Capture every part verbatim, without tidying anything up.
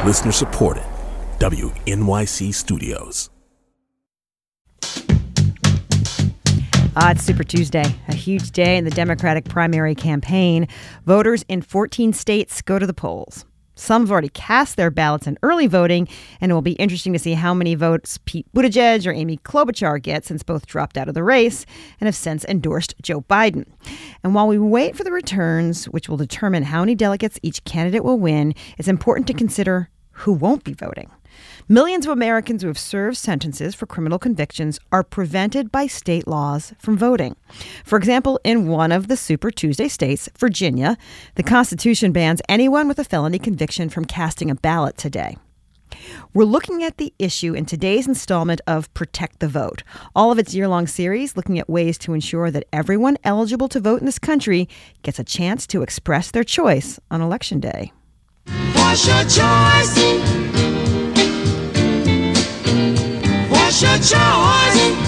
Listener supported. W N Y C Studios. Ah, it's Super Tuesday, a huge day in the Democratic primary campaign. Voters in fourteen states go to the polls. Some have already cast their ballots in early voting, and it will be interesting to see how many votes Pete Buttigieg or Amy Klobuchar get, since both dropped out of the race and have since endorsed Joe Biden. And while we wait for the returns, which will determine how many delegates each candidate will win, it's important to consider who won't be voting. Millions of Americans who have served sentences for criminal convictions are prevented by state laws from voting. For example, in one of the Super Tuesday states, Virginia, the Constitution bans anyone with a felony conviction from casting a ballot today. We're looking at the issue in today's installment of Protect the Vote, all of its year-long series looking at ways to ensure that everyone eligible to vote in this country gets a chance to express their choice on Election Day. What's your choice? What's your choice?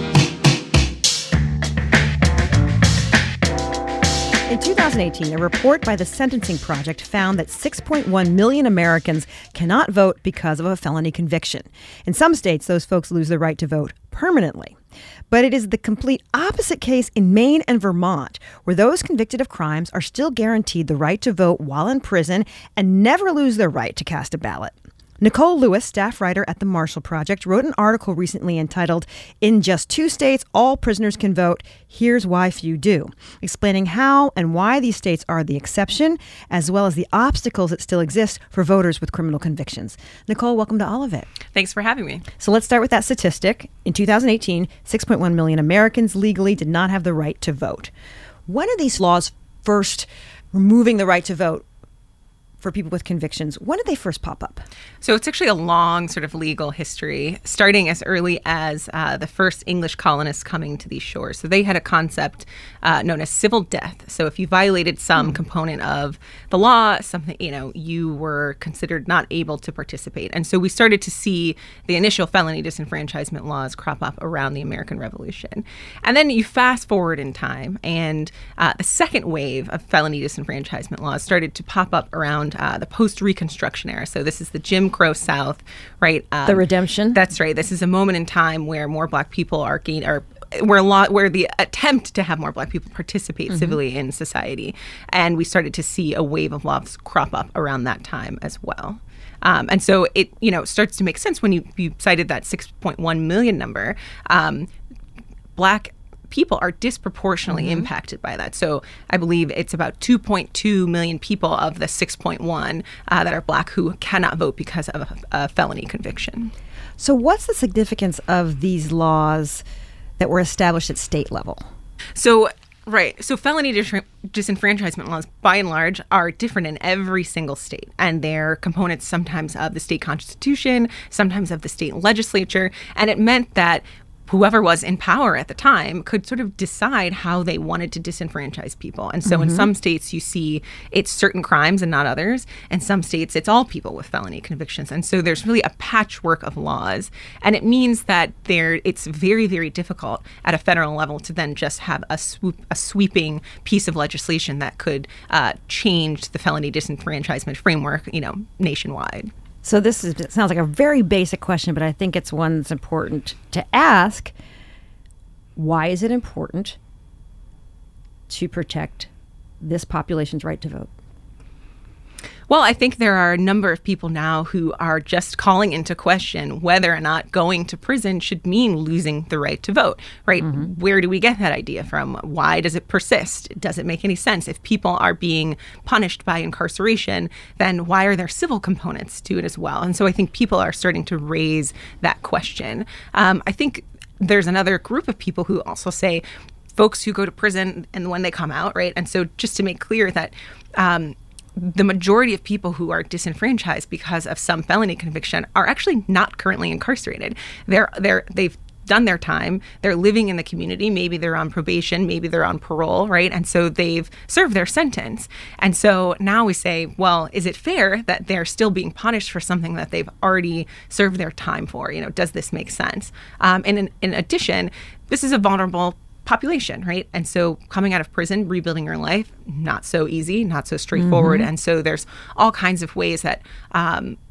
In two thousand eighteen, a report by the Sentencing Project found that six point one million Americans cannot vote because of a felony conviction. In some states, those folks lose their right to vote permanently. But it is the complete opposite case in Maine and Vermont, where those convicted of crimes are still guaranteed the right to vote while in prison and never lose their right to cast a ballot. Nicole Lewis, staff writer at the Marshall Project, wrote an article recently entitled, "In Just Two States, All Prisoners Can Vote. Here's Why Few Do," explaining how and why these states are the exception, as well as the obstacles that still exist for voters with criminal convictions. Nicole, welcome to all of it. Thanks for having me. So let's start with that statistic. In two thousand eighteen, six point one million Americans legally did not have the right to vote. When are these laws first removing the right to vote for people with convictions? When did they first pop up? So it's actually a long sort of legal history, starting as early as uh, the first English colonists coming to these shores. So they had a concept uh, known as civil death. So if you violated some mm. component of the law, something, you know, you were considered not able to participate. And so we started to see the initial felony disenfranchisement laws crop up around the American Revolution. And then you fast forward in time, and uh, the second wave of felony disenfranchisement laws started to pop up around Uh, the post-Reconstruction era. So this is the Jim Crow South, right? Um, the redemption. That's right. This is a moment in time where more Black people are gained, or where a lot, where the attempt to have more Black people participate mm-hmm. civilly in society, and we started to see a wave of laws crop up around that time as well. Um, and so it, you know, starts to make sense when you, you cited that six point one million number. Um, Black people are disproportionately mm-hmm. impacted by that. So I believe it's about two point two million people of the six point one uh, that are Black who cannot vote because of a, a felony conviction. So what's the significance of these laws that were established at state level? So Right. So felony dis- disenfranchisement laws, by and large, are different in every single state. And they're components sometimes of the state constitution, sometimes of the state legislature. And it meant that whoever was in power at the time could sort of decide how they wanted to disenfranchise people. And so mm-hmm. in some states, you see it's certain crimes and not others. In some states, it's all people with felony convictions. And so there's really a patchwork of laws. And it means that there it's very, very difficult at a federal level to then just have a, swoop, a sweeping piece of legislation that could uh, change the felony disenfranchisement framework, you know, nationwide. So this is, it sounds like a very basic question, but I think it's one that's important to ask. Why is it important to protect this population's right to vote? Well, I think there are a number of people now who are just calling into question whether or not going to prison should mean losing the right to vote, right? Mm-hmm. Where do we get that idea from? Why does it persist? Does it make any sense? If people are being punished by incarceration, then why are there civil components to it as well? And so I think people are starting to raise that question. Um, I think there's another group of people who also say folks who go to prison and when they come out, right? And so just to make clear that um, the majority of people who are disenfranchised because of some felony conviction are actually not currently incarcerated. They're they're they've done their time. They're living in the community. Maybe they're on probation. Maybe they're on parole, right? And so they've served their sentence. And so now we say, well, is it fair that they're still being punished for something that they've already served their time for? You know, does this make sense? Um, and in, in addition, this is a vulnerable population, right? And so coming out of prison, rebuilding your life, not so easy, not so straightforward. Mm-hmm. And so there's all kinds of ways that um,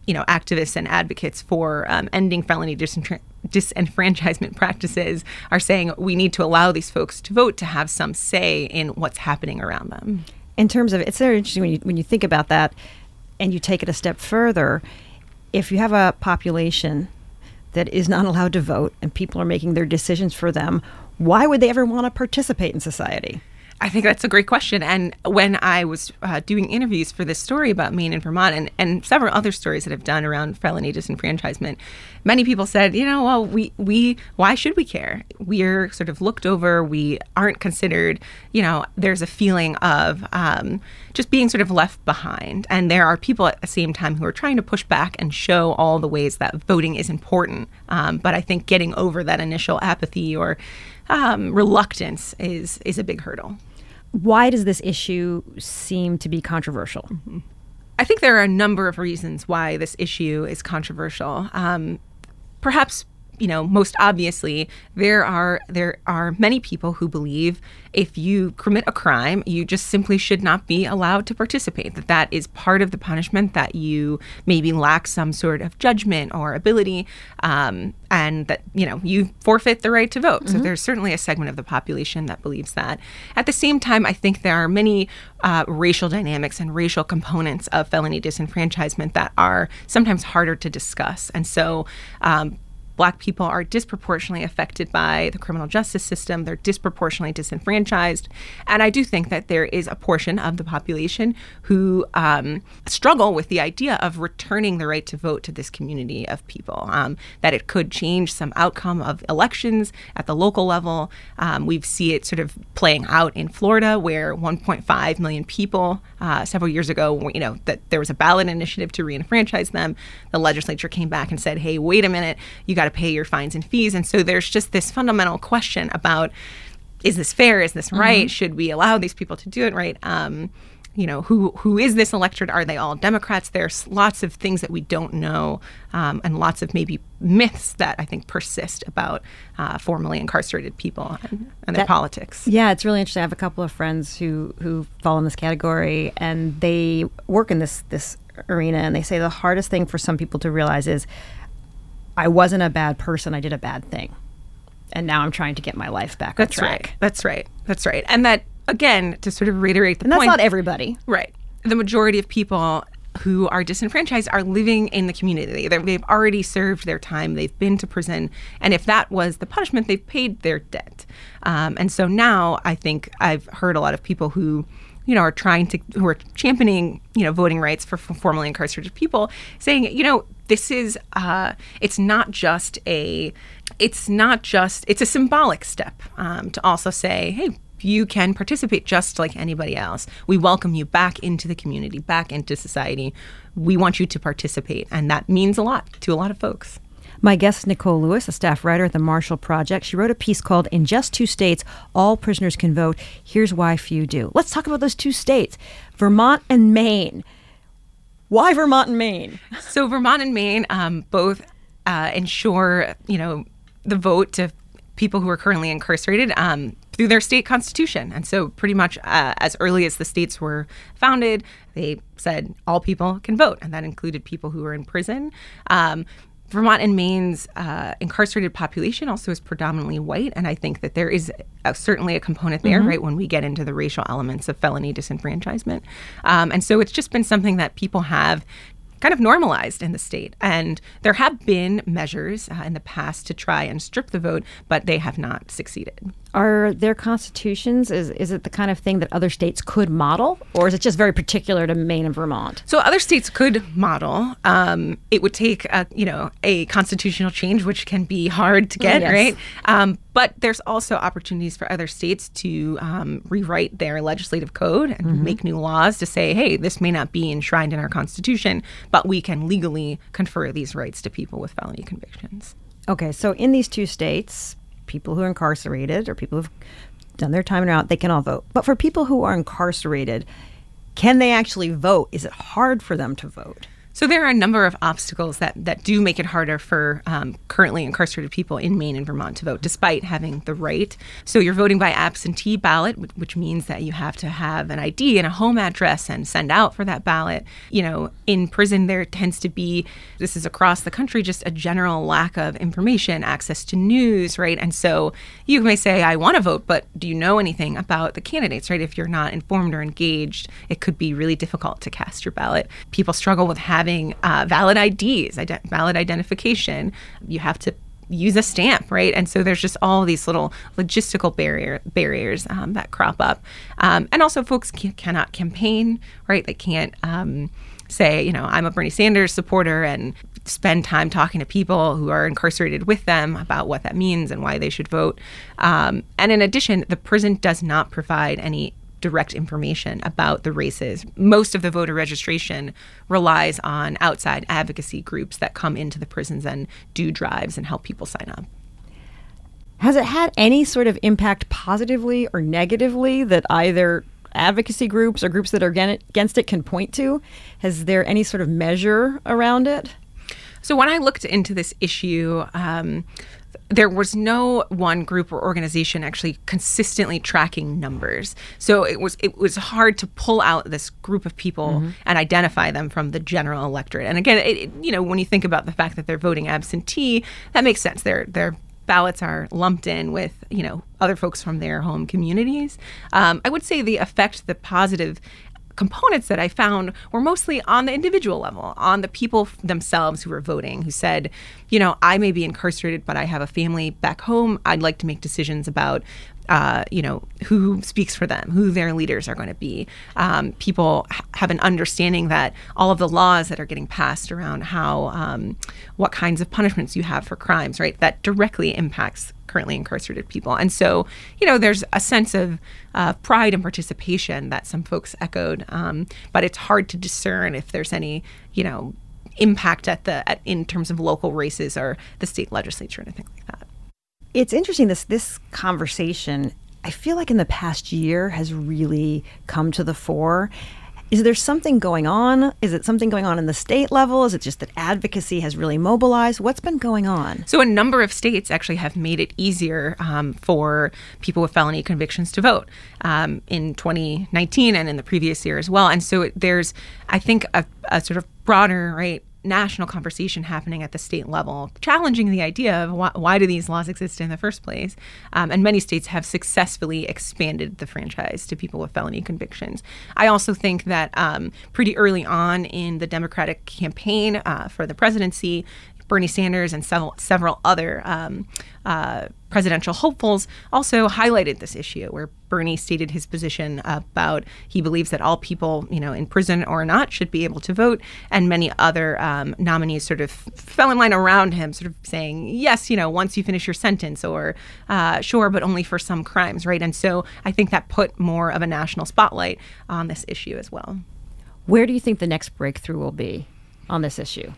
you know, activists and advocates for um, ending felony disenfra- disenfranchisement practices are saying we need to allow these folks to vote to have some say in what's happening around them. In terms of, it's very interesting when you when you think about that and you take it a step further. If you have a population that is not allowed to vote and people are making their decisions for them, why would they ever want to participate in society? I think that's a great question. And when I was uh, doing interviews for this story about Maine and Vermont and, and several other stories that I've done around felony disenfranchisement, many people said, you know, well, we, we why should we care? We're sort of looked over. We aren't considered, you know, there's a feeling of um, just being sort of left behind. And there are people at the same time who are trying to push back and show all the ways that voting is important. Um, but I think getting over that initial apathy or um, reluctance is is a big hurdle. Why does this issue seem to be controversial? Mm-hmm. I think there are a number of reasons why this issue is controversial. Um, perhaps, you know, most obviously, there are there are many people who believe if you commit a crime, you just simply should not be allowed to participate. That that is part of the punishment, that you maybe lack some sort of judgment or ability, um, and that, you know, you forfeit the right to vote. Mm-hmm. So there's certainly a segment of the population that believes that. At the same time, I think there are many uh, racial dynamics and racial components of felony disenfranchisement that are sometimes harder to discuss. And so um, Black people are disproportionately affected by the criminal justice system. They're disproportionately disenfranchised. And I do think that there is a portion of the population who um, struggle with the idea of returning the right to vote to this community of people, um, that it could change some outcome of elections at the local level. Um, we see it sort of playing out in Florida, where one point five million people uh, several years ago, you know, that there was a ballot initiative to reenfranchise them. The legislature came back and said, hey, wait a minute, you got to pay your fines and fees. And so there's just this fundamental question about, is this fair? Is this right? Mm-hmm. Should we allow these people to do it right? Um, you know, who who is this electorate? Are they all Democrats? There's lots of things that we don't know, um, and lots of maybe myths that I think persist about uh, formerly incarcerated people and, and their that, politics. Yeah, it's really interesting. I have a couple of friends who, who fall in this category, and they work in this this arena, and they say the hardest thing for some people to realize is, I wasn't a bad person, I did a bad thing. And now I'm trying to get my life back That's on track. Right. That's right. That's right. And that, again, to sort of reiterate the and point. And that's not everybody. Right. The majority of people who are disenfranchised are living in the community. They're, they've already served their time. They've been to prison. And if that was the punishment, they've paid their debt. Um, and so now I think I've heard a lot of people who, you know, are trying to, who are championing, you know, voting rights for, for formerly incarcerated people, saying, you know, this is, uh, it's not just a, it's not just, it's a symbolic step um, to also say, hey, you can participate just like anybody else. We welcome you back into the community, back into society. We want you to participate. And that means a lot to a lot of folks. My guest is Nicole Lewis, a staff writer at the Marshall Project. She wrote a piece called In Just Two States, All Prisoners Can Vote. Here's Why Few Do. Let's talk about those two states, Vermont and Maine. Why Vermont and Maine? So Vermont and Maine um, both uh, ensure, you know, the vote to people who are currently incarcerated um, through their state constitution. And so pretty much uh, as early as the states were founded, they said all people can vote. And that included people who were in prison. Um, Vermont and Maine's uh, incarcerated population also is predominantly white, and I think that there is a, certainly a component there, mm-hmm. right, when we get into the racial elements of felony disenfranchisement. Um, and so it's just been something that people have kind of normalized in the state. And there have been measures uh, in the past to try and strip the vote, but they have not succeeded. Are their constitutions, is is it the kind of thing that other states could model? Or is it just very particular to Maine and Vermont? So other states could model. Um, it would take, a, you know, a constitutional change, which can be hard to get, yes. right? Um, but there's also opportunities for other states to um, rewrite their legislative code and mm-hmm. make new laws to say, hey, this may not be enshrined in our Constitution, but we can legally confer these rights to people with felony convictions. Okay, so in these two states, people who are incarcerated or people who've done their time and are out, they can all vote. But for people who are incarcerated, can they actually vote? Is it hard for them to vote? So there are a number of obstacles that, that do make it harder for um, currently incarcerated people in Maine and Vermont to vote, despite having the right. So you're voting by absentee ballot, which means that you have to have an I D and a home address and send out for that ballot. You know, in prison, there tends to be, this is across the country, just a general lack of information, access to news, right? And so you may say, I want to vote, but do you know anything about the candidates, right? If you're not informed or engaged, it could be really difficult to cast your ballot. People struggle with having Having uh, valid I Ds, ident- valid identification. You have to use a stamp, right? And so there's just all these little logistical barrier barriers um, that crop up. Um, and also folks can, cannot campaign, right? They can't um, say, you know, I'm a Bernie Sanders supporter and spend time talking to people who are incarcerated with them about what that means and why they should vote. Um, and in addition, the prison does not provide any direct information about the races. Most of the voter registration relies on outside advocacy groups that come into the prisons and do drives and help people sign up. Has it had any sort of impact positively or negatively that either advocacy groups or groups that are against it can point to? Has there any sort of measure around it? So when I looked into this issue, um, there was no one group or organization actually consistently tracking numbers. So it was it was hard to pull out this group of people mm-hmm. and identify them from the general electorate. And again, it, it, you know, when you think about the fact that they're voting absentee, that makes sense. Their their ballots are lumped in with, you know, other folks from their home communities. Um, I would say the effect, the positive components that I found were mostly on the individual level, on the people themselves who were voting, who said, you know, I may be incarcerated, but I have a family back home. I'd like to make decisions about, uh, you know, who speaks for them, who their leaders are going to be. Um, people ha- have an understanding that all of the laws that are getting passed around how, um, what kinds of punishments you have for crimes, right, that directly impacts currently incarcerated people. And so, you know, there's a sense of uh, pride and participation that some folks echoed, um, but it's hard to discern if there's any, you know, impact at the at, in terms of local races or the state legislature and things like that. It's interesting, this this conversation, I feel like in the past year has really come to the fore. Is there something going on? Is it something going on in the state level? Is it just that advocacy has really mobilized? What's been going on? So a number of states actually have made it easier um, for people with felony convictions to vote um, in twenty nineteen and in the previous year as well. And so it, there's, I think, a, a sort of broader, right, national conversation happening at the state level, challenging the idea of why, why do these laws exist in the first place? Um, and many states have successfully expanded the franchise to people with felony convictions. I also think that um, pretty early on in the Democratic campaign uh, for the presidency, Bernie Sanders and several several other um, uh, presidential hopefuls also highlighted this issue, where Bernie stated his position about he believes that all people, you know, in prison or not, should be able to vote, and many other um, nominees sort of fell in line around him, sort of saying, yes, you know, once you finish your sentence, or uh, sure, but only for some crimes, right? And so I think that put more of a national spotlight on this issue as well. Where do you think the next breakthrough will be on this issue?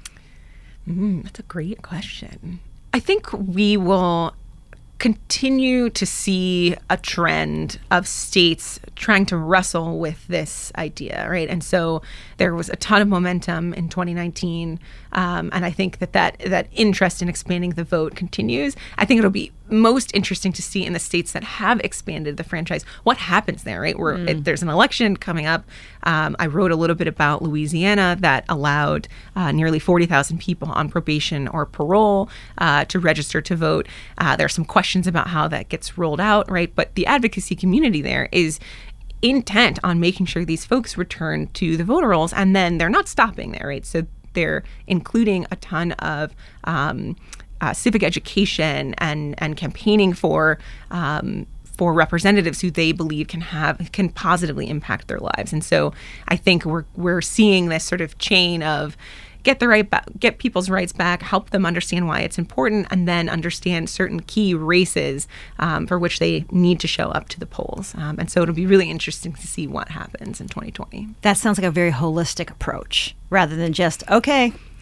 Mm, that's a great question. I think we will continue to see a trend of states trying to wrestle with this idea, right? And so there was a ton of momentum in twenty nineteen, um, and I think that, that that interest in expanding the vote continues. I think it'll be most interesting to see in the states that have expanded the franchise what happens there, right? Where mm. it, there's an election coming up. Um, I wrote a little bit about Louisiana that allowed uh, nearly forty thousand people on probation or parole uh, to register to vote. Uh, there are some questions about how that gets rolled out, right? But the advocacy community there is intent on making sure these folks return to the voter rolls, and then they're not stopping there, right? So they're including a ton of um, uh, civic education and and campaigning for um, for representatives who they believe can have can positively impact their lives. And so I think we're we're seeing this sort of chain of get the right back, get people's rights back, help them understand why it's important, and then understand certain key races um, for which they need to show up to the polls. Um, and so it'll be really interesting to see what happens in twenty twenty. That sounds like a very holistic approach rather than just, okay,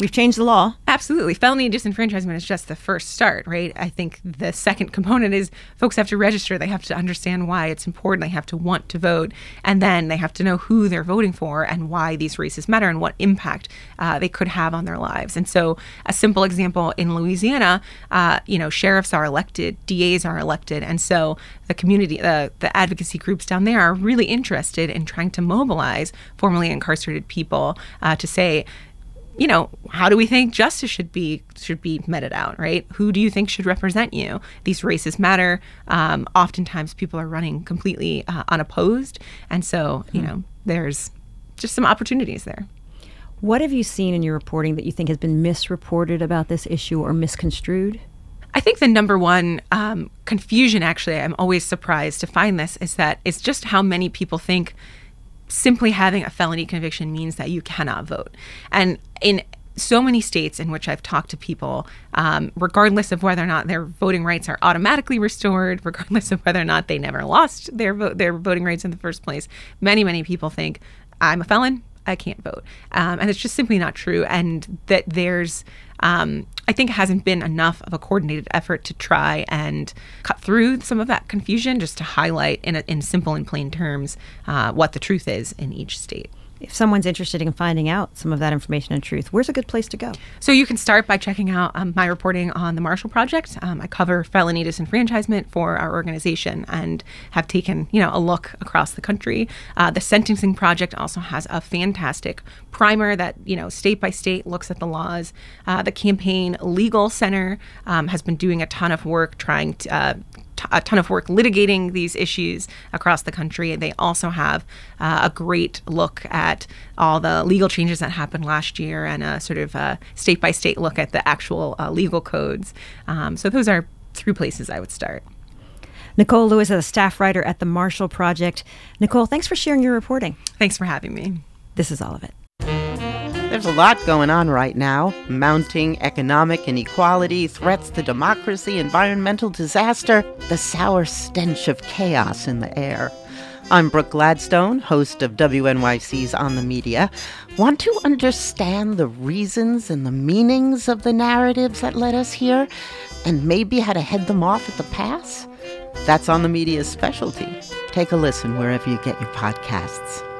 We've changed the law. Absolutely. Felony disenfranchisement is just the first start, right? I think the second component is folks have to register. They have to understand why it's important. They have to want to vote. And then they have to know who they're voting for and why these races matter and what impact uh, they could have on their lives. And so a simple example in Louisiana, uh, you know, sheriffs are elected, D As are elected. And so the community, uh, the advocacy groups down there are really interested in trying to mobilize formerly incarcerated people uh, to say, you know, how do we think justice should be should be meted out, right? Who do you think should represent you? These races matter. Um, oftentimes people are running completely uh, unopposed. And so, you know, there's just some opportunities there. What have you seen in your reporting that you think has been misreported about this issue or misconstrued? I think the number one um, confusion, actually, I'm always surprised to find this, is that it's just how many people think simply having a felony conviction means that you cannot vote. And in so many states in which I've talked to people, um, regardless of whether or not their voting rights are automatically restored, regardless of whether or not they never lost their vo- their voting rights in the first place, many, many people think, I'm a felon, I can't vote. Um, and it's just simply not true. And that there's, um, I think, hasn't been enough of a coordinated effort to try and cut through some of that confusion, just to highlight in, a, in simple and plain terms uh, what the truth is in each state. If someone's interested in finding out some of that information and truth, where's a good place to go? So you can start by checking out um, my reporting on the Marshall Project. Um, I cover felony disenfranchisement for our organization and have taken, you know, a look across the country. Uh, the Sentencing Project also has a fantastic primer that, you know, state by state looks at the laws. Uh, the Campaign Legal Center um, has been doing a ton of work trying to uh, a ton of work litigating these issues across the country. They also have uh, a great look at all the legal changes that happened last year and a sort of a state-by-state look at the actual uh, legal codes. Um, so those are three places I would start. Nicole Lewis is a staff writer at the Marshall Project. Nicole, thanks for sharing your reporting. Thanks for having me. This is all of it. There's a lot going on right now. Mounting economic inequality, threats to democracy, environmental disaster, the sour stench of chaos in the air. I'm Brooke Gladstone, host of W N Y C's On the Media. Want to understand the reasons and the meanings of the narratives that led us here, and maybe how to head them off at the pass? That's On the Media's specialty. Take a listen wherever you get your podcasts.